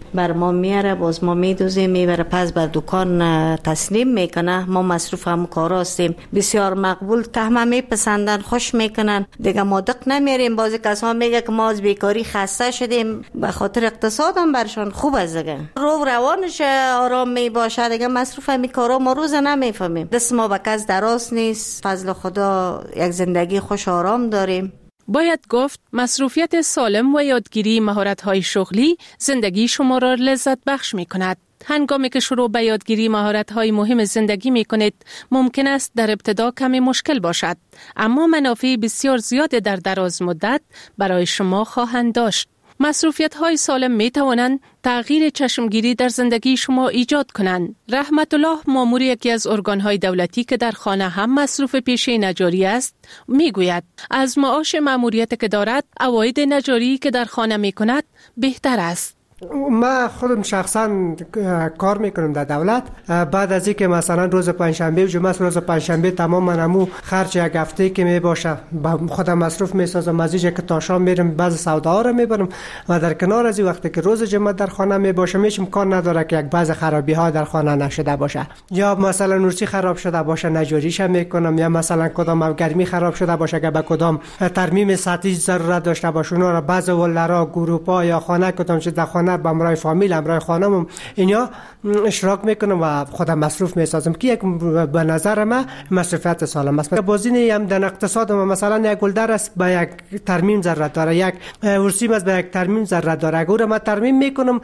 بر ما میاره، باز ما میدوزیم میبره پس بر دکان تسلیم میکنه. ما مصروف هم کارا هستیم، بسیار مقبول که همه میپسندن، خوش میکنن. دیگه ما دق نمیریم. بعضی کسا میگه که ما از بیکاری خسته شدیم، به خاطر اقتصاد هم برشان خوب است دیگه. رو روانش آرام می باشه دیگه. مصروف هم کارا ما روز نمیفهمیم. دست ما به کس دراز نیست، فضل خدا یک زندگی خوش آرام داریم. باید گفت مصروفیت سالم و یادگیری مهارت‌های شغلی زندگی شما را لذت بخش می‌کند. هنگامی که شروع به یادگیری مهارت‌های مهم زندگی می‌کنید، ممکن است در ابتدا کمی مشکل باشد، اما منافع بسیار زیاد در دراز مدت برای شما خواهند داشت. مصروفیت‌های سالم می‌توانند تغییر چشمگیری در زندگی شما ایجاد کنند. رحمت الله، مامور یکی از ارگان‌های دولتی که در خانه هم مصروف پیشه نجاری است، می‌گوید از معاش ماموریت که دارد، عواید نجاری که در خانه می‌کند بهتر است. ما خودم شخصا کار میکنم در دولت. بعد از اینکه مثلا روز پنجشنبه و جمعه روز پنجشنبه تمام منمو خرج یک هفته که میباشه خودم مصروف میسازم، از اینجا که تا شام میرم بعضی سوداها رو میبرم و در کنار از این وقتی که روز جمعه در خانه میباشه میشم کار نداره که یک بعض خرابی ها در خانه نشده باشه، یا مثلا نورسی خراب شده باشه نجاریش میکنم، یا مثلا کدام گرمی خراب شده باشه که به کدام ترمیم سطحی ضرورت داشته باشه اونا رو بعض ولرا گروپا یا خانه کدام چیز در خانه با امرای فامیل امرای خانم اینا اشتراک میکنم و خودم مصروف میسازم که یک به نظر من مصرفیت سالم است. بازی هم در اقتصاد مثلا یک گلدر است به یک ترمیم ضرورت داره، یک ورسیم است به یک ترمیم ضرورت داره. اگر من ترمیم میکنم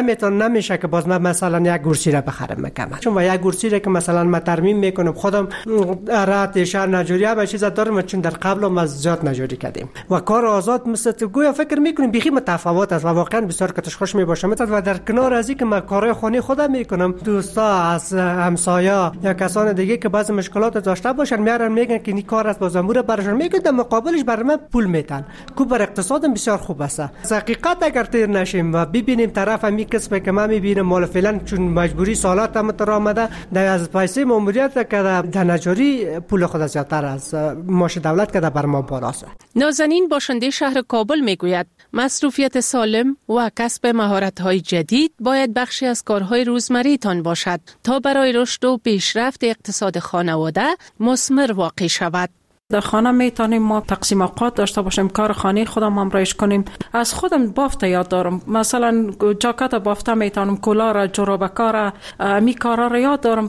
نمیشه که باز من مثلا یک گرسی را بخرم میکنم، چون یک گرسی را که مثلا من ترمیم میکنم خودم رات شهر نجاری به چیز دارم، چون در قبل ما زیاد نجاری کردیم و کار آزاد مثل گویا فکر میکنیم بیخی متفاوت است و واقعا بسیار کتش خوش میباشم. و در کنار از این که من کارهای خانه خودم میکنم، دوستا از همسایه یا کسان دیگه که بعضی مشکلات داشته باشن میارن میگن که این کار است باز امور براشون میگن، در مقابلش برای من پول میتن که بر اقتصادم بسیار خوب است. از حقیقت اگر تیر نشیم و ببینیم طرف می کسب که من میبینم مال فعلا چون مجبوری سالات هم تر آمده در از پیسه ماموریت که در نجاری پول خود زیادتر از معاش دولت که بر ما بالاست. نازنین باشنده شهر کابل میگوید مصروفیت سالم و کسب مهارت‌های جدید باید بخشی از کارهای روزمره‌تان باشد تا برای رشد و پیشرفت اقتصاد خانواده مثمر واقع شود. در خانه میتونیم ما تقسیم اوقات داشته باشیم، کار خانه خودم همراهیش کنیم. از خودم بافت یاد دارم، مثلا جاکت بافته میتونم، کلاه جورابکار می کارا را یاد دارم.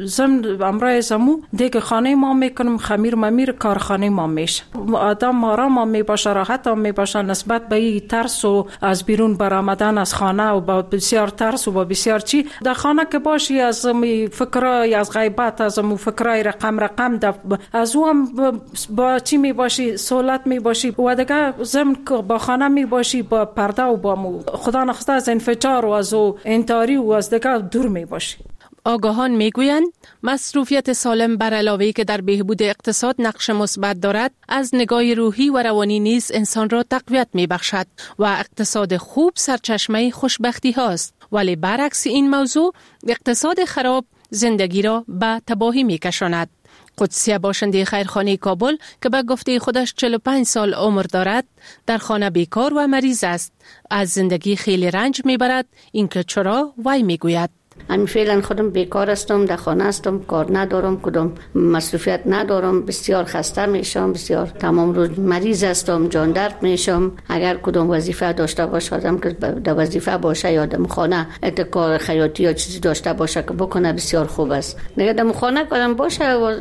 زم همراه زمو دیگه خانه ما میکنم، خمیر ممیر کار خانه ما میشه. آدم آرام هم میباشه، راحت هم میباشه نسبت به این ترس و از بیرون برآمدن از خانه و با بسیار ترس و با بسیار چی. در خانه که باشی از فکرای از غیبت از فکرای رقم از او هم با چی می باشی، سهولت می باشی و دیگه زمین با خانه می باشی با پرده و با خدا نخواسته از انفجار و از انتحاری و از دیگه دور می باشی. آگاهان میگویند مصروفیت سالم بر علاوه که در بهبود اقتصاد نقش مثبت دارد، از نگاه روحی و روانی نیز انسان را تقویت میبخشد و اقتصاد خوب سرچشمه خوشبختی هاست. ولی برعکس این موضوع اقتصاد خراب زندگی را به تباهی میکشاند. قدسیه باشنده خیرخانه کابل که به گفته خودش 45 سال عمر دارد، در خانه بیکار و مریض است. از زندگی خیلی رنج میبرد. اینکه چرا وی میگوید من فعلا خودم بیکار هستم، در خانه هستم، کار ندارم، کدام مصروفیت ندارم، بسیار خسته میشم، بسیار تمام روز مریض هستم، جان درد میشم. اگر کدام وظیفه داشته باشم که در وظیفه باشه یا در خانه کار خیاطی یا چیزی داشته باشه که بکنه بسیار خوب است. دیگه در خانه کدام باشه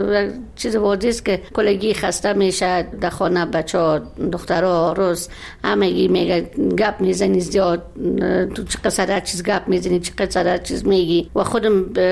چیز واضحه است که کلگی خسته میشه. در خانه بچه‌ها دخترها روز همگی میگه گپ میزنی زیاد، تو چقدر چیز گپ میزنی، چقدر چیز میگی و خودم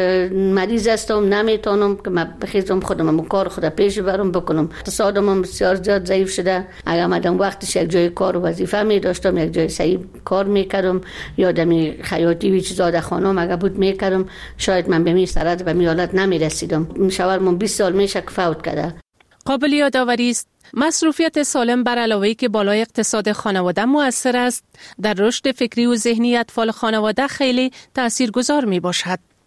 مریض هستم، نمیتونم که من بخیزم خودم کار خود پیش برم بکنم. اقتصادم بسیار زیاد ضعیف شده. اگر مدام وقتش یک جای کار و وظیفه می داشتم، یک جای صحیح کار میکردم یا دمی خیاطی و چیزا در خانم اگر بود میکردم، شاید من به می سرد و می حالت نمیرسیدم. شوهرم 20 سال میشه که فوت کرده. قابل یادآوری است مصروفیت سالم بر علاوه که بالای اقتصاد خانواده مؤثر است، در رشد فکری و ذهنی اطفال خانواده خیلی تاثیرگذار می باشد.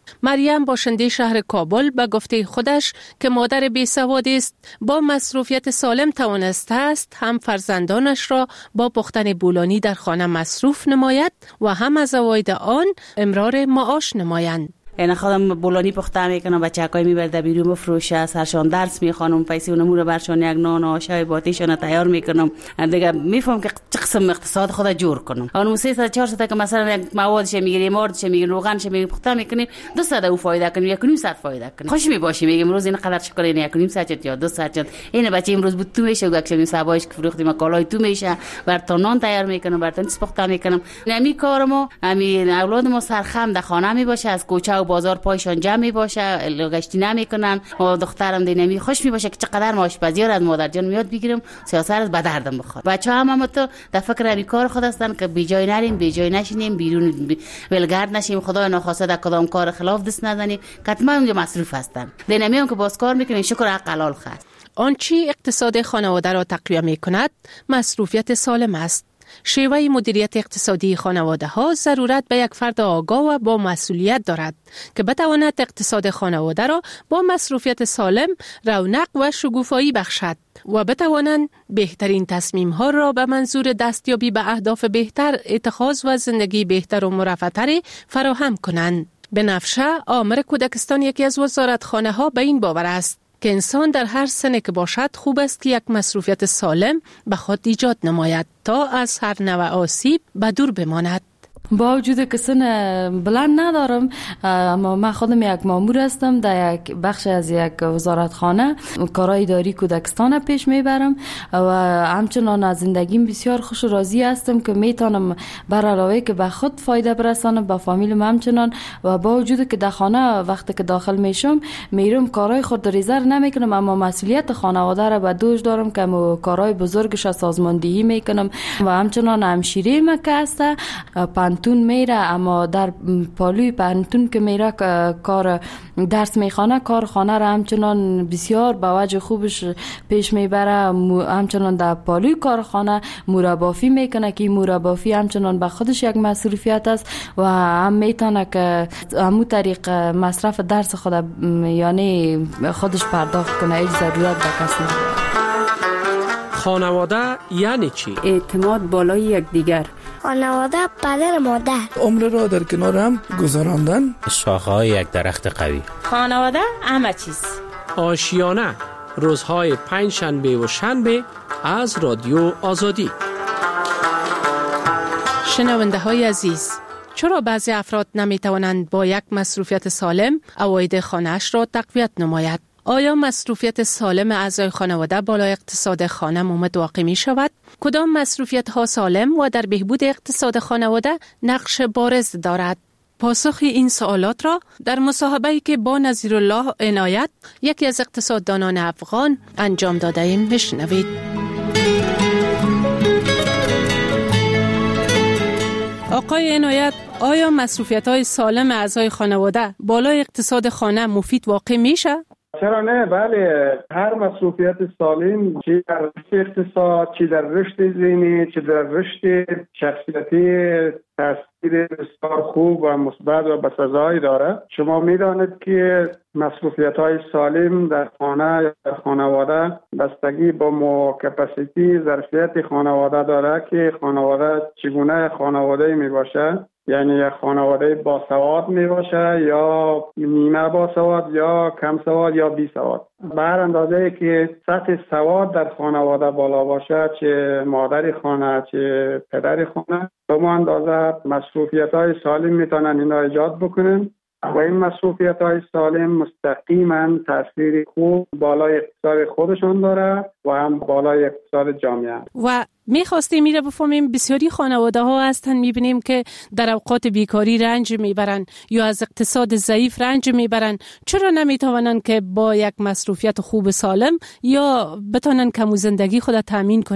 مریم باشنده شهر کابل به گفته خودش که مادر بیسواد است، با مصروفیت سالم توانسته است هم فرزندانش را با پختن بولانی در خانه مصروف نماید و هم از عواید آن امرار معاش نمایند. یعنی خودم بولانی پخته میکنم، بچه‌های میبرده بیرون بفروشه، سرشان درس میخوانم، پیسه اونمو رو برشان یک نان و آشای باتیشان تیار میکنم. دیگه میفهم که چه قسم اقتصاد خود جور کنم. اون 300 400 که مثلا یک موادش میگیریم، ماردش میگیریم، روغنش میگیریم، پخته میکنیم، 200 او فایده کنیم، 1.5 ساعت فایده کنیم. خوش میباشی میگیم امروز این قدر شکر این 1.5 ساعت یا 2 ساعت. این بچه امروز بود تو میشه و یک صباحش که فروختیم کالای تو میشه، برتون نان تیار میکنم، برتون پخته میکنم. نمی کارمو همین اولادمو سرخم در خانه میباشه، از کوچه و بازار پایشان جمع می باشه، لگشتی نمیکنن و دخترم دینمی خوش می باشه که چقدر ما آشپزی از مادر جان میاد بگیرم، سیاست از به دردم بخوره. بچه‌ها هم تو در فکر همین کار خود هستن که بی جای نریم، بی جای نشینیم، بیرون ولگرد نشیم، خدای ناخواسته در کدام کار خلاف دست نزنیم، حتما اونجا مصروف هستن. دینمی هم که باز کار میکنین شکر حق حلال خواست. آنچه اقتصاد خانواده را تقویت میکند مصروفیت سالم است. شیوه مدیریت اقتصادی خانواده ها ضرورت به یک فرد آگاه و با مسئولیت دارد که بتواند اقتصاد خانواده را با مصروفیت سالم رونق و شکوفایی بخشد و بتوانند بهترین تصمیم ها را به منظور دستیابی به اهداف بهتر اتخاذ و زندگی بهتر و مرفه‌تر فراهم کنند. بنفشه آمر کودکستان یکی از وزارتخانه ها به این باور است که انسان در هر سنی که باشد خوب است که یک مصروفیت سالم به خود ایجاد نماید تا از هر نوع آسیب به دور بماند. با وجود که سن بلند ندارم، اما من خودم یک مامور هستم در یک بخش از یک وزارتخانه، کارهای اداری کودکستان پیش میبرم و همچنان از زندگیم بسیار خوش و راضی هستم که میتونم بر علاوه که به خود فایده برسانم به فامیلم همچنان. و با وجود که در خانه وقتی که داخل میشم میرم کارهای خود ریزر نمیکنم، اما مسئولیت خانواده را به دوش دارم که کارهای بزرگش سازماندهی میکنم و همچنان همشیره مکه است پانتون میره، اما در پالوی پانتون که میره کار درس میخوانه، کار خانه را همچنان بسیار با وجه خوبش پیش میبره. همچنان در پالوی کارخانه مربافی میکنه که مربافی همچنان به خودش یک مصروفیت است و هم میتونه که همون طریق مصرف درس خود یعنی خودش پرداخت کنه، هیچ ضرورت به کس نداره. خانواده یعنی چی؟ اعتماد بالای یکدیگر. خانواده پدر مادر. عمر را در کنار هم گذراندن. شاخه‌های یک درخت قوی. خانواده همه چیز. آشیانه روزهای 5 شنبه و شنبه از رادیو آزادی. شنونده های عزیز، چرا بعضی افراد نمی توانند با یک مصروفیت سالم عواید خانه‌اش را تقویت نماید؟ آیا مصروفیت سالم اعضای خانواده بالای اقتصاد خانه ممد واقع می شود؟ کدام مصروفیت ها سالم و در بهبود اقتصاد خانواده نقش بارز دارد؟ پاسخ این سوالات را در مصاحبه‌ای که با نظیرالله عنایت یکی از اقتصاددانان افغان انجام داده ایم بشنوید. آقای عنایت، آیا مصروفیت های سالم اعضای خانواده بالای اقتصاد خانه مفید واقع میشه؟ چرا نه؟ بله، هر مصروفیت سالم چی در رشد اقتصاد، چی در رشد ذهنی، چی در رشد شخصیتی تاثیر بسیار خوب و مثبت و بسزایی داره. شما میدانید که مصروفیت‌های سالم در خانه یا در خانواده بستگی با کپاسیتی ظرفیت خانواده داره که خانواده چگونه خانواده می باشه. یعنی یک خانواده باسواد می باشه یا نیمه باسواد یا کم سواد یا بی سواد. به هر اندازه که سطح سواد در خانواده بالا باشه، چه مادر خانه چه پدر خانه، به اون اندازه مصروفیت‌های سالم میتونن اینا ایجاد بکنن و این مصروفیت‌های سالم مستقیما تاثیر خوب بالای اقتصاد خودشون داره و هم بالای اقتصاد جامعه. و می‌خواستیم میره بفهمیم بسیاری خانواده ها هستن می‌بینیم که در اوقات بیکاری رنج میبرن یا از اقتصاد ضعیف رنج میبرن. چرا نمیتوانن که با یک مصروفیت خوب سالم یا بتونن کم زندگی خود تامین کنن؟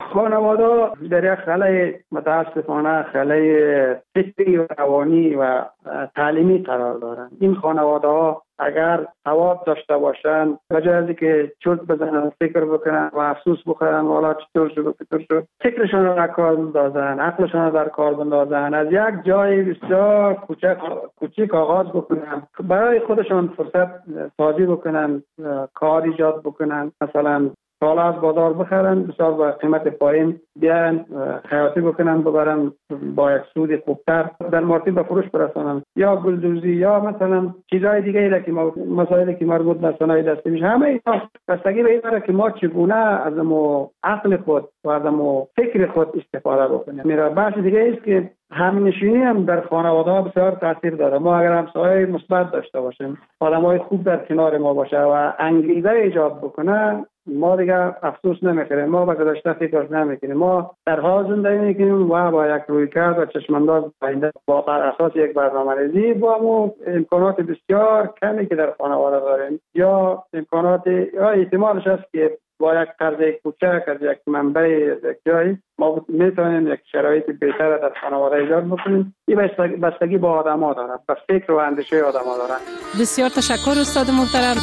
خانواده در یک خلای متاسفانه خلای فکری و روانی و تعلیمی قرار دارند. این خانواده ها اگر ثواب داشته باشند به جای از اینکه چرت بزنن فکر بکنن و افسوس بخورن والا چطور شد فکرشون را کار بندازن، عقلشون را در کار بندازن، از یک جای بسیار کوچک آغاز بکنن، برای خودشون فرصت سازی بکنن، کار ایجاد بکنن، مثلا کالا از بازار بخرن بسیار با قیمت پایین بیان خیاطی بکنن ببرن با یک سود خوبتر در مارکت به فروش برسانن، یا گلدوزی یا مثلا چیزهای دیگه که مسائلی که مربوط به صنایع دستی میشه. همه اینا بستگی به این داره که ما چگونه از عقل خود و از فکر خود استفاده بکنیم. میرا بحث دیگه است که همنشینی هم در خانواده ها بسیار تاثیر داره. ما اگر همسایه مثبت داشته باشیم، آدمای خوب در کنار ما باشه و انگیزه ایجاد بکنه، ما دیگه افسوس نمیخوریم، ما به گذشته فکر نمیکنیم، ما در حال زندگی میکنیم و با یک رویکرد و چشمانداز آینده با بر اساس یک برنامه‌ریزی با امکانات بسیار کمی که در خانواده داریم یا امکانات یا احتمالش هست که با یک قرض کوچک از یک منبع یک جایی ما میتونیم یک شرایط بهتر در خانواده ایجاد بکنیم. این بستگی با آدم‌ها داره، با فکر و اندیشه آدم‌ها داره. بسیار تشکر استاد محترم.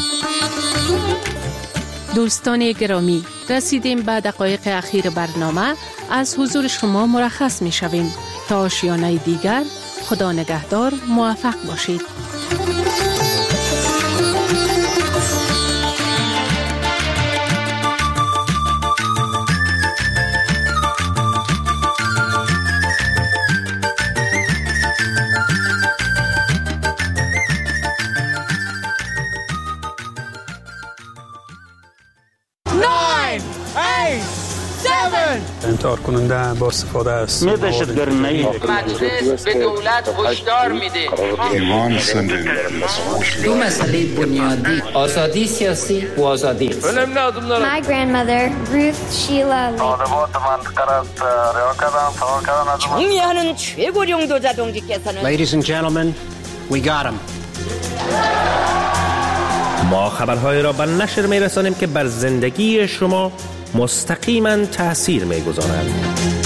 دوستان گرامی، رسیدیم به دقایق اخیر برنامه. از حضور شما مرخص می شویم تا آشیانه دیگر. خدا نگهدار، موفق باشید. انتحار کننده با استفاده است. مجلس به دولت هشدار میده. ایمان سنده دو مسئله بنیادی، آزادی سیاسی و آزادی اقتصادی. My grandmother, Ruth Sheila Lee. 총리하는 최고령 도자동지께서는 Ladies and gentlemen, we got him. ما خبرهای را به نشر می‌رسانیم که بر زندگی شما مستقیما تأثیر می‌گذارند.